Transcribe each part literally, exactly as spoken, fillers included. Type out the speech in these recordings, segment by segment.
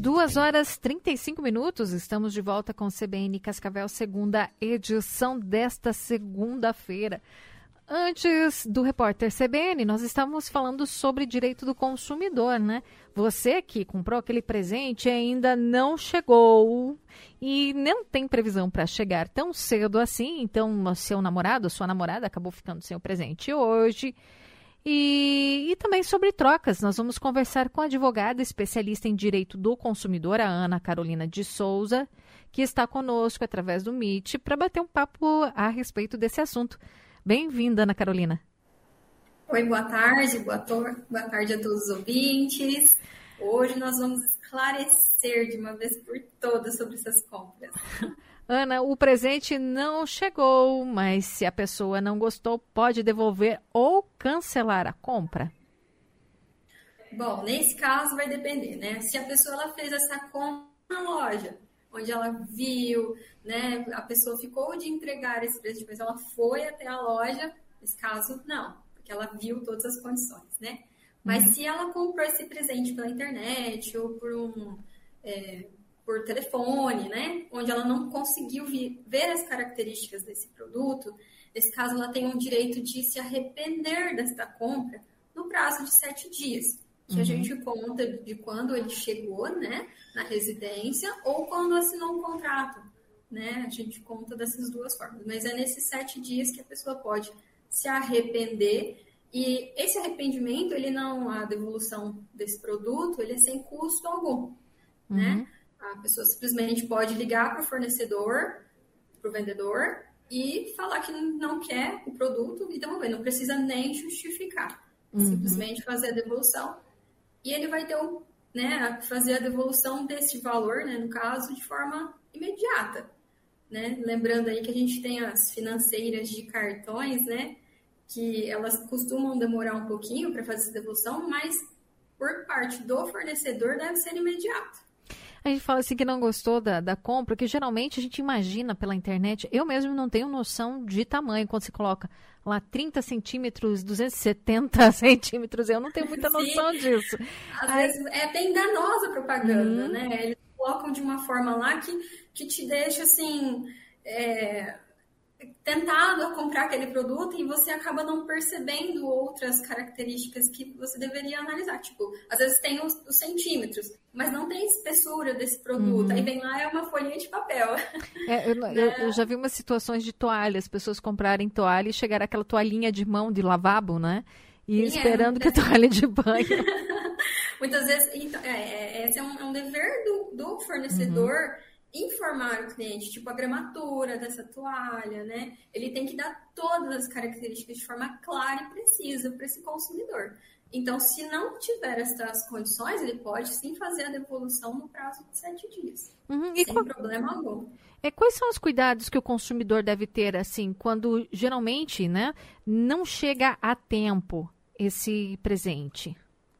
Duas horas e trinta e cinco minutos, estamos de volta com o C B N Cascavel, segunda edição desta segunda-feira. Antes do repórter C B N, nós estávamos falando sobre direito do consumidor, né? Você que comprou aquele presente ainda não chegou e não tem previsão para chegar tão cedo assim, então seu namorado, sua namorada acabou ficando sem o presente hoje. E, e também sobre trocas, nós vamos conversar com a advogada especialista em direito do consumidor, a Ana Carolina de Souza, que está conosco através do Meet para bater um papo a respeito desse assunto. Bem-vinda, Ana Carolina. Oi, boa tarde, boa, tor- boa tarde a todos os ouvintes. Hoje nós vamos esclarecer de uma vez por todas sobre essas compras. Ana, o presente não chegou, mas se a pessoa não gostou, pode devolver ou cancelar a compra? Bom, nesse caso vai depender, né? Se a pessoa ela fez essa compra na loja, onde ela viu, né? A pessoa ficou de entregar esse presente, mas ela foi até a loja, nesse caso, não, porque ela viu todas as condições, né? Mas uhum. se ela comprou esse presente pela internet ou por um... É, por telefone, né, onde ela não conseguiu vi- ver as características desse produto, nesse caso ela tem o direito de se arrepender desta compra no prazo de sete dias, que uhum. a gente conta de quando ele chegou, né, na residência ou quando assinou um contrato, né, a gente conta dessas duas formas, mas é nesses sete dias que a pessoa pode se arrepender e esse arrependimento, ele não, a devolução desse produto, ele é sem custo algum, uhum. né, a pessoa simplesmente pode ligar para o fornecedor, para o vendedor, e falar que não quer o produto e devolver. Não precisa nem justificar. Uhum. Simplesmente fazer a devolução. E ele vai ter o, né, fazer a devolução desse valor, né, no caso, de forma imediata. Né? Lembrando aí que a gente tem as financeiras de cartões, né, que elas costumam demorar um pouquinho para fazer essa devolução, mas por parte do fornecedor deve ser imediato. A gente fala assim que não gostou da, da compra, que geralmente a gente imagina pela internet. Eu mesmo não tenho noção de tamanho. Quando você coloca lá trinta centímetros, duzentos e setenta centímetros, eu não tenho muita noção Sim. disso. Às Aí... vezes é até enganosa a propaganda, uhum. né? Eles colocam de uma forma lá que, que te deixa assim... É... tentado a comprar aquele produto e você acaba não percebendo outras características que você deveria analisar. Tipo, às vezes tem os, os centímetros, mas não tem espessura desse produto. Uhum. Aí vem lá, é uma folhinha de papel. É, eu, né? eu, eu já vi umas situações de toalha, as pessoas comprarem toalha e chegar aquela toalhinha de mão de lavabo, né? E Sim, esperando é, que a toalha de banho. Muitas vezes, então, é, é, esse é um, é um dever do, do fornecedor uhum. informar o cliente, tipo a gramatura dessa toalha, né? Ele tem que dar todas as características de forma clara e precisa para esse consumidor. Então, se não tiver essas condições, ele pode sim fazer a devolução no prazo de sete dias, uhum. sem qual... problema algum. É, quais são os cuidados que o consumidor deve ter, assim, quando geralmente, né, não chega a tempo esse presente?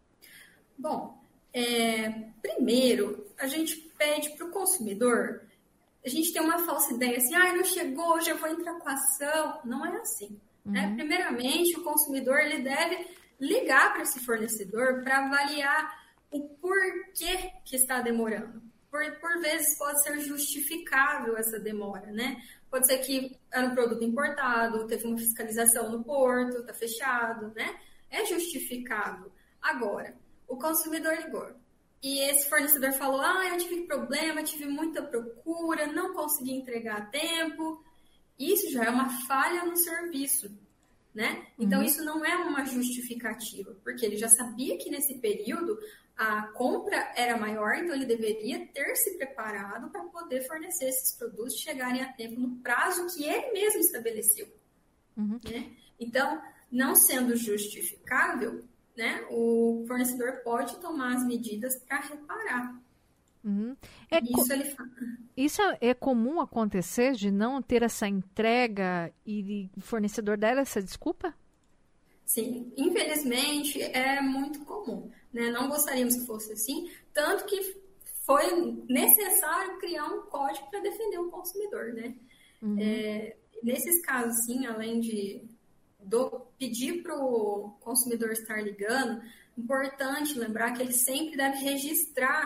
Bom, é, primeiro, a gente pede para o consumidor, a gente tem uma falsa ideia assim, ah, não chegou, já vou entrar com a ação. Não é assim. Uhum. Né? Primeiramente, o consumidor ele deve ligar para esse fornecedor para avaliar o porquê que está demorando. Por, por vezes pode ser justificável essa demora, né? Pode ser que era um produto importado, teve uma fiscalização no porto, está fechado, né? É justificável. Agora, o consumidor ligou. E esse fornecedor falou, ah, eu tive problema, tive muita procura, não consegui entregar a tempo. Isso já é uma falha no serviço, né? Então, uhum. isso não é uma justificativa, porque ele já sabia que nesse período a compra era maior, então ele deveria ter se preparado para poder fornecer esses produtos chegarem a tempo no prazo que ele mesmo estabeleceu. Uhum. Né? Então, não sendo justificável, né, o fornecedor pode tomar as medidas para reparar. Uhum. É isso, co- ele fala. Isso é comum acontecer de não ter essa entrega e o fornecedor dar essa desculpa? Sim, infelizmente é muito comum. Né? Não gostaríamos que fosse assim, tanto que foi necessário criar um código para defender o consumidor. Né? Uhum. É, nesses casos, sim, além de do, pedir para o consumidor estar ligando, importante lembrar que ele sempre deve registrar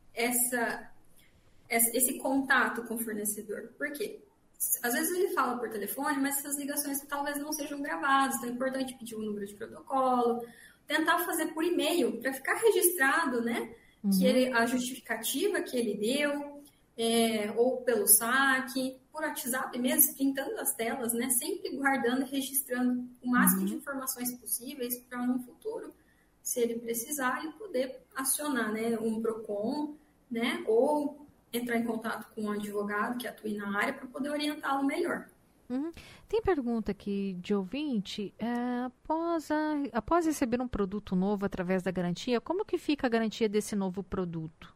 essa, esse contato com o fornecedor. Por quê? Às vezes ele fala por telefone, mas essas ligações talvez não sejam gravadas, então é importante pedir um número de protocolo, tentar fazer por e-mail, para ficar registrado, né, uhum. que ele, a justificativa que ele deu, é, ou pelo saque, por WhatsApp mesmo, printando as telas, né, sempre guardando e registrando o máximo uhum. de informações possíveis para no futuro, se ele precisar, ele poder acionar, né, um PROCON, né, ou entrar em contato com um advogado que atue na área para poder orientá-lo melhor. Uhum. Tem pergunta aqui de ouvinte, é, após, a, após receber um produto novo através da garantia, como que fica a garantia desse novo produto?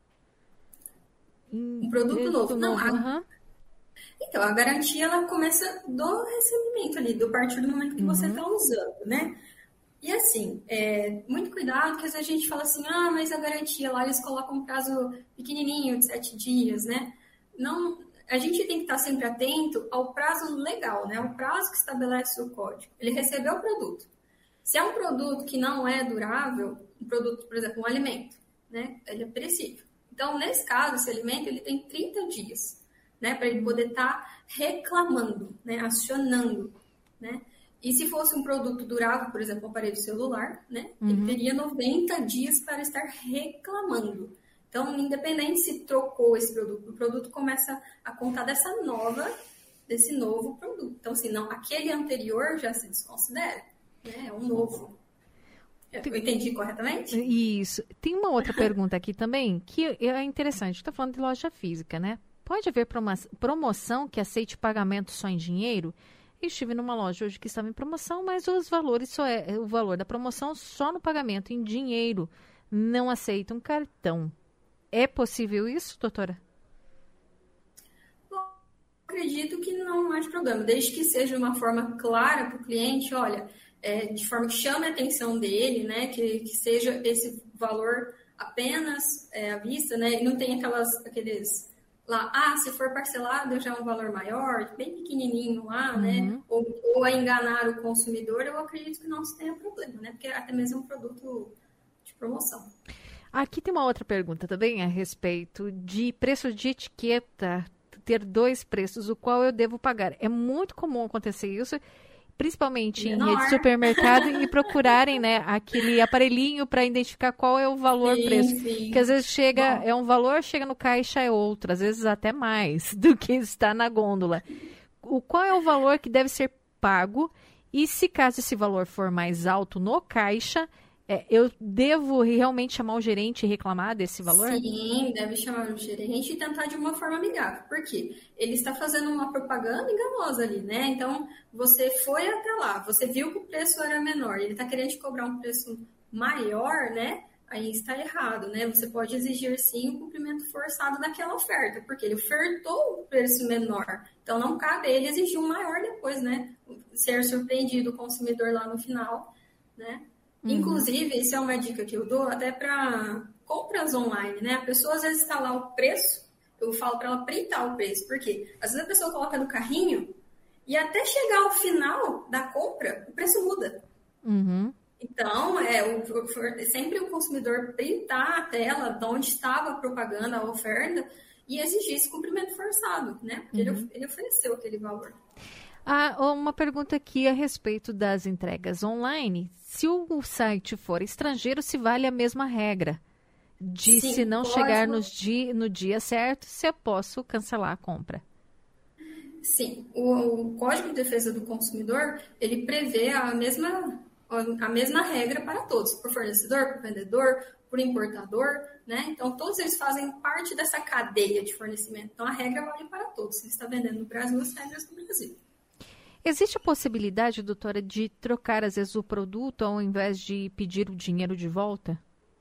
Um produto novo? Não, novo. A, uhum. Então, a garantia, ela começa do recebimento ali, do partir do momento que uhum. você está usando, né? E assim, é, muito cuidado, porque às vezes a gente fala assim, ah, mas a garantia lá, eles colocam um prazo pequenininho, de sete dias, né? Não, a gente tem que estar sempre atento ao prazo legal, né? O prazo que estabelece o código. Ele recebeu o produto. Se é um produto que não é durável, um produto, por exemplo, um alimento, né? Ele é perecível. Então, nesse caso, esse alimento, ele tem trinta dias, né? Para ele poder estar reclamando, né? Acionando, né? E se fosse um produto durável, por exemplo, um aparelho celular, né? Uhum. Ele teria noventa dias para estar reclamando. Então, independente se trocou esse produto, o produto começa a contar dessa nova, desse novo produto. Então, assim, não, aquele anterior já se desconsidera, né? É um novo. Eu entendi corretamente? Isso. Tem uma outra pergunta aqui também, que é interessante. Estou falando de loja física, né? Pode haver promoção que aceite pagamento só em dinheiro? Eu estive numa loja hoje que estava em promoção, mas os valores só é o valor da promoção só no pagamento em dinheiro. Não aceitam cartão. É possível isso, doutora? Bom, acredito que não há problema, desde que seja uma forma clara para o cliente, olha, é, de forma que chame a atenção dele, né, que, que seja esse valor apenas é, à vista, né, e não tem aquelas, aqueles... lá, ah, se for parcelado já é um valor maior, bem pequenininho lá, uhum. né? Ou, ou a enganar o consumidor, eu acredito que não se tenha problema, né? Porque até mesmo é um produto de promoção. Aqui tem uma outra pergunta também a respeito de preço de etiqueta, ter dois preços, o qual eu devo pagar. É muito comum acontecer isso, principalmente Menor. em rede de supermercado, e procurarem, né, aquele aparelhinho para identificar qual é o valor, sim, preço. Sim. Que às vezes chega, Bom. é um valor, chega no caixa é outro, às vezes até mais do que está na gôndola. O, qual é o valor que deve ser pago? E se caso esse valor for mais alto no caixa, é, eu devo realmente chamar o gerente e reclamar desse valor? Sim, deve chamar o gerente e tentar de uma forma amigável. Por quê? Ele está fazendo uma propaganda enganosa ali, né? Então, você foi até lá, você viu que o preço era menor, ele está querendo te cobrar um preço maior, né? Aí está errado, né? Você pode exigir, sim, o cumprimento forçado daquela oferta, porque ele ofertou o preço menor. Então, não cabe ele exigir um maior depois, né? Ser surpreendido o consumidor lá no final, né? Uhum. Inclusive, isso é uma dica que eu dou até para compras online, né? A pessoa às vezes está lá o preço, eu falo para ela printar o preço, porque às vezes a pessoa coloca no carrinho e até chegar ao final da compra, o preço muda. Uhum. Então, é, o, o, sempre o consumidor printar a tela de onde estava a propaganda, a oferta, e exigir esse cumprimento forçado, né? Porque uhum. ele, ele ofereceu aquele valor. Ah, uma pergunta aqui a respeito das entregas online. Se o site for estrangeiro, se vale a mesma regra de Sim, se não pode... chegar nos di... no dia certo, se eu posso cancelar a compra? Sim, o, o Código de Defesa do Consumidor, ele prevê a mesma, a mesma regra para todos, por fornecedor, por vendedor, por importador, né? Então, todos eles fazem parte dessa cadeia de fornecimento. Então, a regra vale para todos. Se ele está vendendo no Brasil, as regras do Brasil. Existe a possibilidade, doutora, de trocar, às vezes, o produto ao invés de pedir o dinheiro de volta?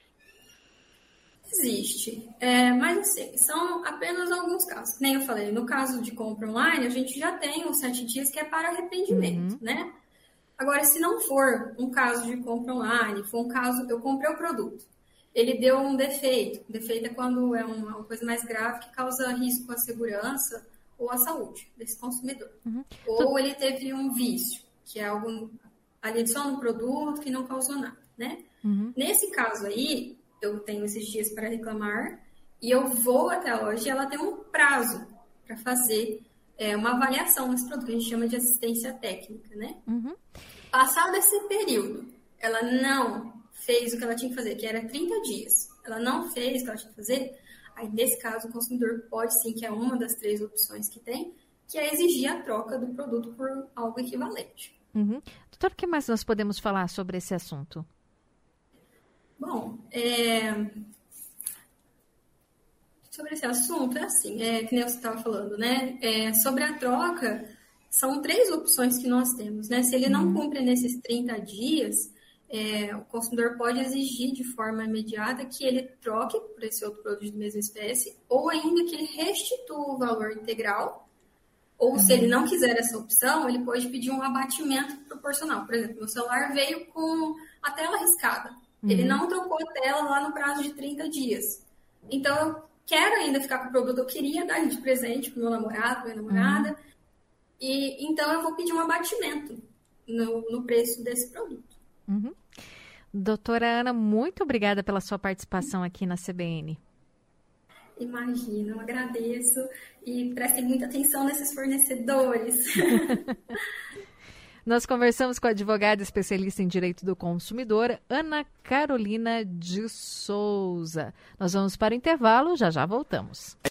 Existe, é, mas assim, são apenas alguns casos. Nem eu falei, no caso de compra online, a gente já tem os sete dias que é para arrependimento, uhum. né? Agora, se não for um caso de compra online, for um caso, eu comprei o produto, ele deu um defeito. Defeito é quando é uma coisa mais grave que causa risco à segurança ou à saúde desse consumidor. Uhum. Ou ele teve um vício, que é algo ali só no produto que não causou nada, né? Uhum. Nesse caso aí, eu tenho esses dias para reclamar e eu vou até a loja e ela tem um prazo para fazer é, uma avaliação desse produto, que a gente chama de assistência técnica, né? Uhum. Passado esse período, ela não fez o que ela tinha que fazer, que era trinta dias. Ela não fez o que ela tinha que fazer, aí nesse caso o consumidor pode sim, que é uma das três opções que tem, que é exigir a troca do produto por algo equivalente. Uhum. Doutor, o que mais nós podemos falar sobre esse assunto? Bom, é... sobre esse assunto, é assim, é, que nem você estava falando, né? É, sobre a troca, são três opções que nós temos, né? Se ele não cumpre nesses trinta dias, é, o consumidor pode exigir de forma imediata que ele troque por esse outro produto de mesma espécie, ou ainda que ele restitua o valor integral, ou se ele não quiser essa opção, ele pode pedir um abatimento proporcional. Por exemplo, meu celular veio com a tela riscada. Uhum. Ele não trocou a tela lá no prazo de trinta dias. Então, eu quero ainda ficar com o produto, eu queria dar de presente para o meu namorado, para minha namorada, uhum. e então eu vou pedir um abatimento no, no preço desse produto. Uhum. Doutora Ana, muito obrigada pela sua participação aqui na C B N. Imagina, eu agradeço e prestem muita atenção nesses fornecedores. Nós conversamos com a advogada especialista em direito do consumidor, Ana Carolina de Souza. Nós vamos para o intervalo, já já voltamos.